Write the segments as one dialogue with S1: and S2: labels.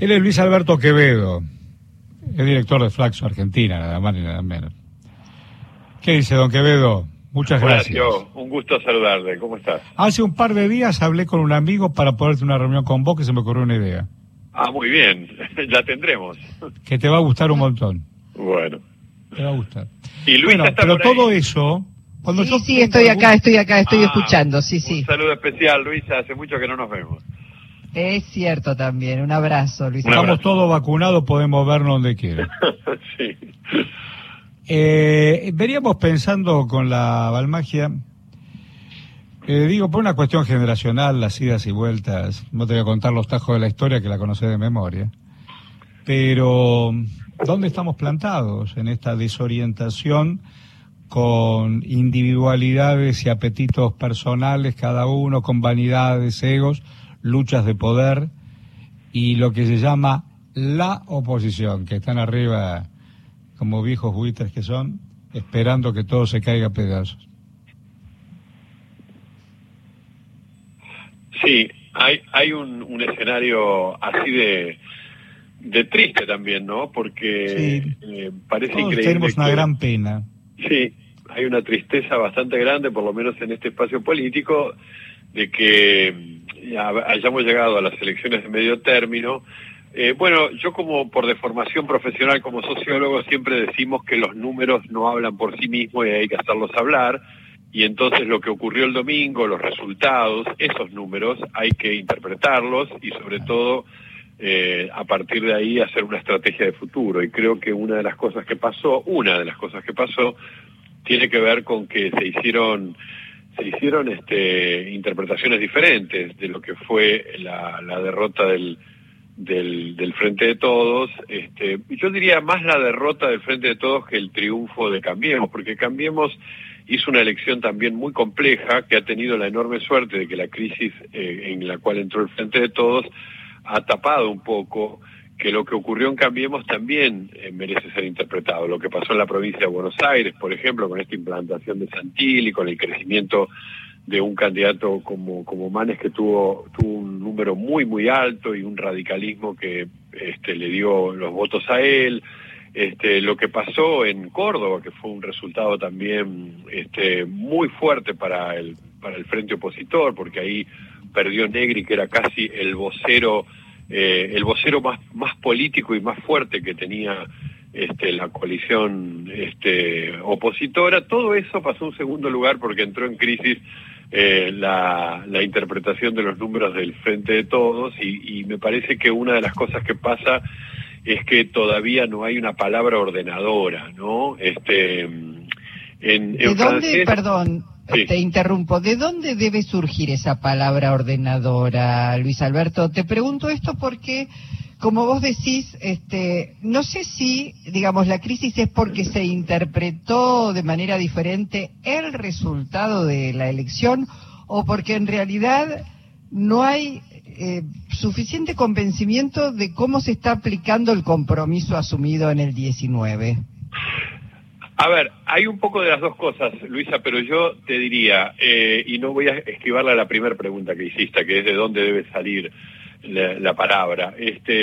S1: Él es Luis Alberto Quevedo, es director de Flaxo Argentina, nada más ni nada menos. ¿Qué dice, don Quevedo? Muchas gracias.
S2: Un gusto saludarle. ¿Cómo estás?
S1: Hace un par de días hablé con un amigo para poder hacer una reunión con vos, que se me ocurrió una idea.
S2: Muy bien. La tendremos.
S1: Que te va a gustar un montón.
S2: Bueno.
S1: Te va a gustar.
S2: Y Luisa
S1: bueno,
S2: está
S1: pero
S2: por ahí.
S1: todo eso... Cuando
S3: Sí, estoy acá, estoy escuchando, sí.
S2: Un saludo especial, Luisa. Hace mucho que no nos vemos.
S3: Es cierto también. Un abrazo, Luis.
S1: Estamos todos vacunados, podemos vernos donde quiera.
S2: Sí.
S1: Veníamos pensando con la Balmagia, digo, por una cuestión generacional, las idas y vueltas, no te voy a contar los tajos de la historia que la conocés de memoria, pero ¿dónde estamos plantados en esta desorientación con individualidades y apetitos personales, cada uno con vanidades, egos, luchas de poder y lo que se llama la oposición, que están arriba como viejos buitres que son, esperando que todo se caiga a pedazos?
S2: Sí, hay un escenario así de triste también, ¿no? Porque parece
S1: todos
S2: increíble.
S1: Tenemos una gran pena.
S2: Sí, hay una tristeza bastante grande, por lo menos en este espacio político, de que hayamos llegado a las elecciones de medio término. Bueno, yo como por deformación profesional como sociólogo siempre decimos que los números no hablan por sí mismos y hay que hacerlos hablar, y entonces lo que ocurrió el domingo, los resultados, esos números hay que interpretarlos y sobre todo a partir de ahí hacer una estrategia de futuro. Y creo que una de las cosas que pasó tiene que ver con que se hicieron interpretaciones diferentes de lo que fue la derrota del Frente de Todos. Yo diría más la derrota del Frente de Todos que el triunfo de Cambiemos, porque Cambiemos hizo una elección también muy compleja, que ha tenido la enorme suerte de que la crisis en la cual entró el Frente de Todos ha tapado un poco que lo que ocurrió en Cambiemos también merece ser interpretado. Lo que pasó en la provincia de Buenos Aires, por ejemplo, con esta implantación de Santilli, con el crecimiento de un candidato como Manes, que tuvo un número muy muy alto y un radicalismo que le dio los votos a él. Lo que pasó en Córdoba, que fue un resultado también muy fuerte para el frente opositor, porque ahí perdió Negri, que era casi el vocero más político y más fuerte que tenía la coalición opositora. Todo eso pasó a un segundo lugar porque entró en crisis la interpretación de los números del Frente de Todos, y me parece que una de las cosas que pasa es que todavía no hay una palabra ordenadora, ¿no? En
S3: ¿De dónde, perdón, sí, te interrumpo, ¿de dónde debe surgir esa palabra ordenadora, Luis Alberto? Te pregunto esto porque, como vos decís, no sé si, digamos, la crisis es porque se interpretó de manera diferente el resultado de la elección o porque en realidad no hay suficiente convencimiento de cómo se está aplicando el compromiso asumido en el 19.
S2: A ver, hay un poco de las dos cosas, Luisa, pero yo te diría, y no voy a esquivarle a la primera pregunta que hiciste, que es de dónde debe salir la palabra.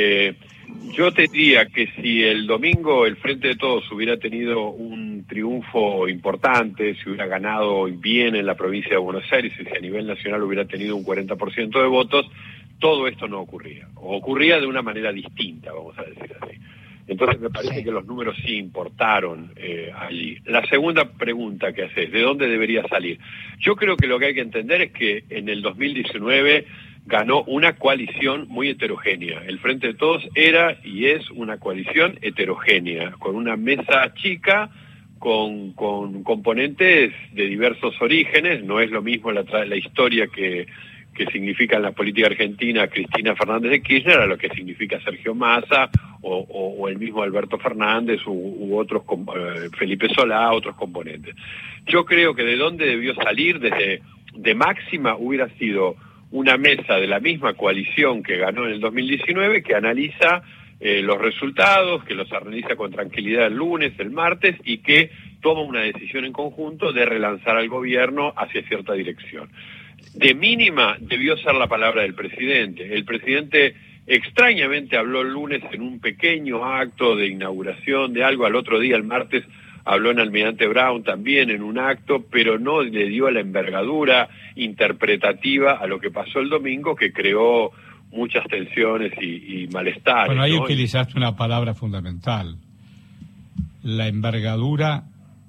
S2: Yo te diría que si el domingo el Frente de Todos hubiera tenido un triunfo importante, si hubiera ganado bien en la provincia de Buenos Aires, y si a nivel nacional hubiera tenido un 40% de votos, todo esto no ocurría, o ocurría de una manera distinta, vamos a decir así. Entonces me parece que los números sí importaron allí. La segunda pregunta que haces, ¿de dónde debería salir? Yo creo que lo que hay que entender es que en el 2019 ganó una coalición muy heterogénea. El Frente de Todos era y es una coalición heterogénea, con una mesa chica, con componentes de diversos orígenes. No es lo mismo la historia que significa en la política argentina Cristina Fernández de Kirchner a lo que significa Sergio Massa o el mismo Alberto Fernández u otros, Felipe Solá, otros componentes. Yo creo que de dónde debió salir, de máxima hubiera sido una mesa de la misma coalición que ganó en el 2019, que analiza los resultados, que los analiza con tranquilidad el lunes, el martes, y que toma una decisión en conjunto de relanzar al gobierno hacia cierta dirección. De mínima debió ser la palabra del presidente. El presidente Extrañamente habló el lunes en un pequeño acto de inauguración de algo, al otro día, el martes, habló en Almirante Brown también en un acto, pero no le dio la envergadura interpretativa a lo que pasó el domingo, que creó muchas tensiones y malestares.
S1: Bueno, ahí
S2: ¿no?
S1: utilizaste una palabra fundamental, la envergadura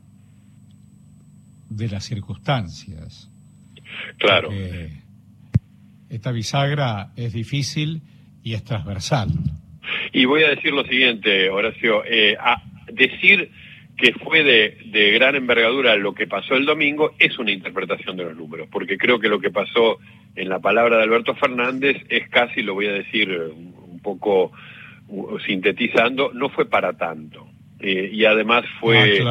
S1: de las circunstancias.
S2: Claro.
S1: Porque esta bisagra es difícil y es transversal.
S2: Y voy a decir lo siguiente, Horacio, a decir que fue de gran envergadura lo que pasó el domingo es una interpretación de los números, porque creo que lo que pasó en la palabra de Alberto Fernández es casi, lo voy a decir un poco sintetizando, no fue para tanto. Y además fue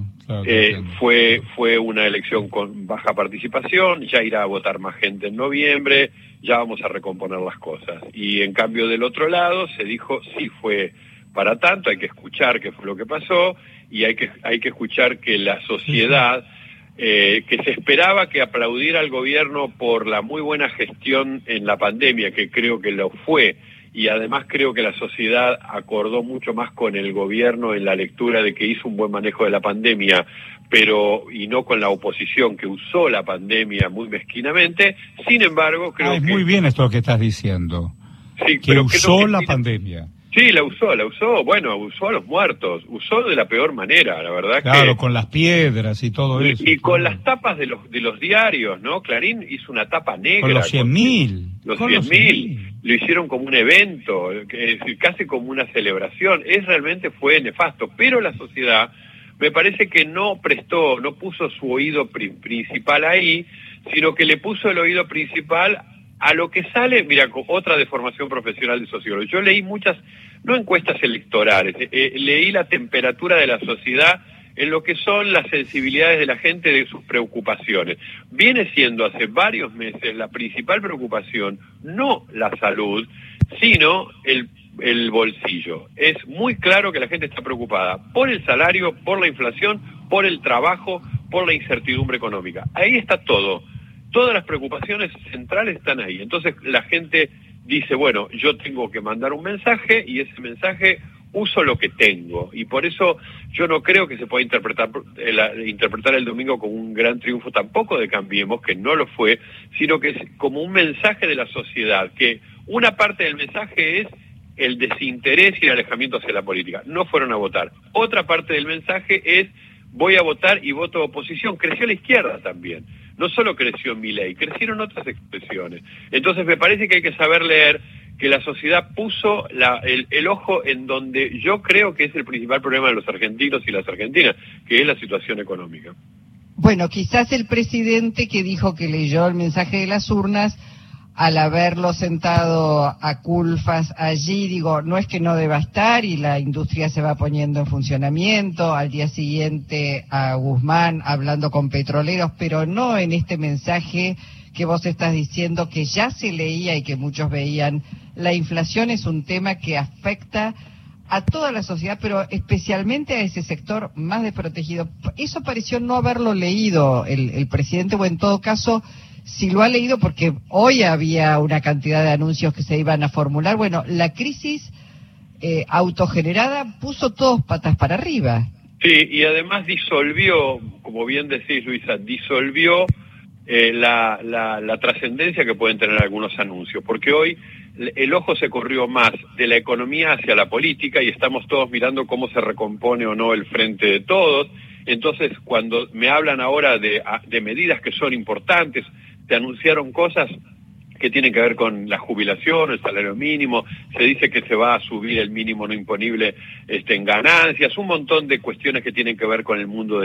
S2: fue una elección con baja participación, ya irá a votar más gente en noviembre, ya vamos a recomponer las cosas. Y en cambio del otro lado se dijo, sí fue para tanto, hay que escuchar qué fue lo que pasó, y hay que escuchar que la sociedad, que se esperaba que aplaudiera al gobierno por la muy buena gestión en la pandemia, que creo que lo fue, y además creo que la sociedad acordó mucho más con el gobierno en la lectura de que hizo un buen manejo de la pandemia, y no con la oposición que usó la pandemia muy mezquinamente. Sin embargo, creo que...
S1: Es muy bien esto que estás diciendo,
S2: sí,
S1: que usó la pandemia.
S2: Sí, la usó, bueno, usó a los muertos, usó de la peor manera, la verdad.
S1: Claro, con las piedras y todo eso.
S2: Y con las tapas de los diarios, ¿no? Clarín hizo una tapa negra.
S1: Con los 100.000.
S2: Los 100.000. Lo hicieron como un evento, casi como una celebración. Realmente fue nefasto, pero la sociedad me parece que no puso su oído principal ahí, sino que le puso el oído principal a lo que sale, mira, con otra deformación profesional de sociólogo. Yo leí muchas, no encuestas electorales, leí la temperatura de la sociedad en lo que son las sensibilidades de la gente, de sus preocupaciones. Viene siendo hace varios meses la principal preocupación, no la salud, sino el bolsillo. Es muy claro que la gente está preocupada por el salario, por la inflación, por el trabajo, por la incertidumbre económica. Ahí está todo. Todas las preocupaciones centrales están ahí. Entonces la gente dice, bueno, yo tengo que mandar un mensaje y ese mensaje uso lo que tengo. Y por eso yo no creo que se pueda interpretar el domingo como un gran triunfo tampoco de Cambiemos, que no lo fue, sino que es como un mensaje de la sociedad, que una parte del mensaje es el desinterés y el alejamiento hacia la política. No fueron a votar. Otra parte del mensaje es voy a votar y voto oposición. Creció la izquierda también. No solo creció Milei, crecieron otras expresiones. Entonces me parece que hay que saber leer que la sociedad puso el ojo en donde yo creo que es el principal problema de los argentinos y las argentinas, que es la situación económica.
S3: Bueno, quizás el presidente que dijo que leyó el mensaje de las urnas, al haberlo sentado a Culfas allí, digo, no es que no deba estar y la industria se va poniendo en funcionamiento, al día siguiente a Guzmán hablando con petroleros, pero no en este mensaje que vos estás diciendo que ya se leía y que muchos veían. La inflación es un tema que afecta a toda la sociedad, pero especialmente a ese sector más desprotegido. Eso pareció no haberlo leído el presidente, o en todo caso, si lo ha leído, porque hoy había una cantidad de anuncios que se iban a formular. Bueno, la crisis autogenerada puso todos patas para arriba.
S2: Sí, y además disolvió, como bien decís, Luisa, disolvió la trascendencia que pueden tener algunos anuncios, porque hoy el ojo se corrió más de la economía hacia la política y estamos todos mirando cómo se recompone o no el frente de todos. Entonces, cuando me hablan ahora de medidas que son importantes, te anunciaron cosas que tienen que ver con la jubilación, el salario mínimo, se dice que se va a subir el mínimo no imponible en ganancias, un montón de cuestiones que tienen que ver con el mundo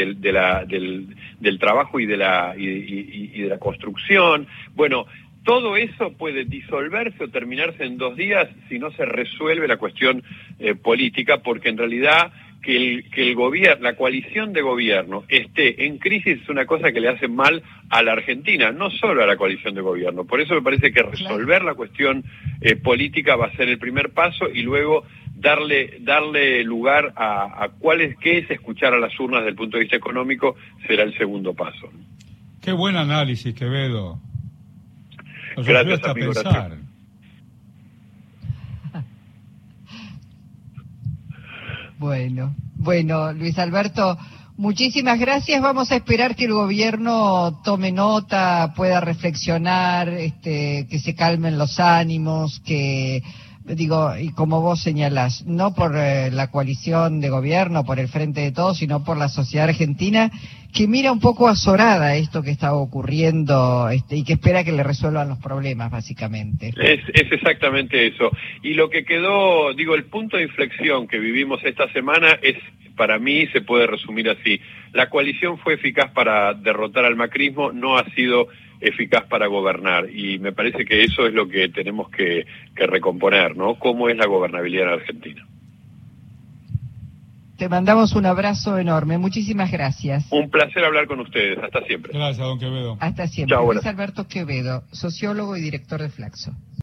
S2: del trabajo y de la construcción. Bueno, todo eso puede disolverse o terminarse en 2 días si no se resuelve la cuestión política, porque en realidad que el gobierno, la coalición de gobierno esté en crisis es una cosa que le hace mal a la Argentina, no solo a la coalición de gobierno. Por eso me parece que resolver la cuestión política va a ser el primer paso y luego darle lugar a qué es escuchar a las urnas desde el punto de vista económico será el segundo paso.
S1: Qué buen análisis, Quevedo.
S2: Gracias, amigo.
S3: Bueno, Luis Alberto, muchísimas gracias. Vamos a esperar que el gobierno tome nota, pueda reflexionar, que se calmen los ánimos, y como vos señalás, no por la coalición de gobierno, por el Frente de Todos, sino por la sociedad argentina, que mira un poco azorada esto que está ocurriendo y que espera que le resuelvan los problemas, básicamente.
S2: Es exactamente eso. Y lo que quedó, el punto de inflexión que vivimos esta semana es, para mí, se puede resumir así. La coalición fue eficaz para derrotar al macrismo, no ha sido eficaz para gobernar, y me parece que eso es lo que tenemos que recomponer, ¿no? ¿Cómo es la gobernabilidad en Argentina?
S3: Te mandamos un abrazo enorme, muchísimas gracias.
S2: Un placer hablar con ustedes, hasta siempre.
S1: Gracias, don Quevedo.
S3: Hasta siempre.
S2: Chao,
S3: Luis Alberto Quevedo, sociólogo y director de Flaxo.